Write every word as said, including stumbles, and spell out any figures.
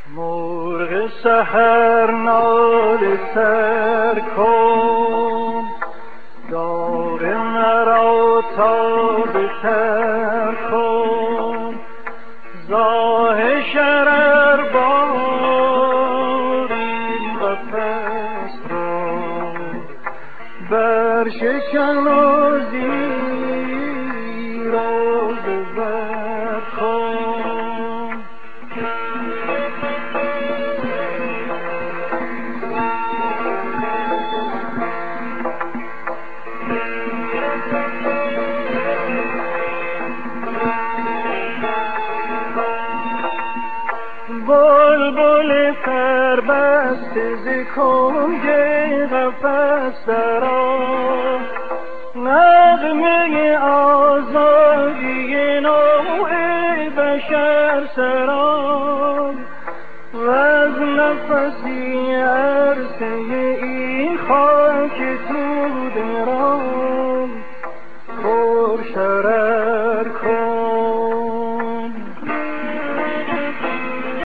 مرغ سحر ناله سر کن، داغ مرا تازه تر کن. زاه شرر بار این قفس را برشکن و زیر آب بر کن. بلبل سربسته ز کنج قفس درآ، نغمه آزادی نوع بشر سرا. وز نفسی عرصه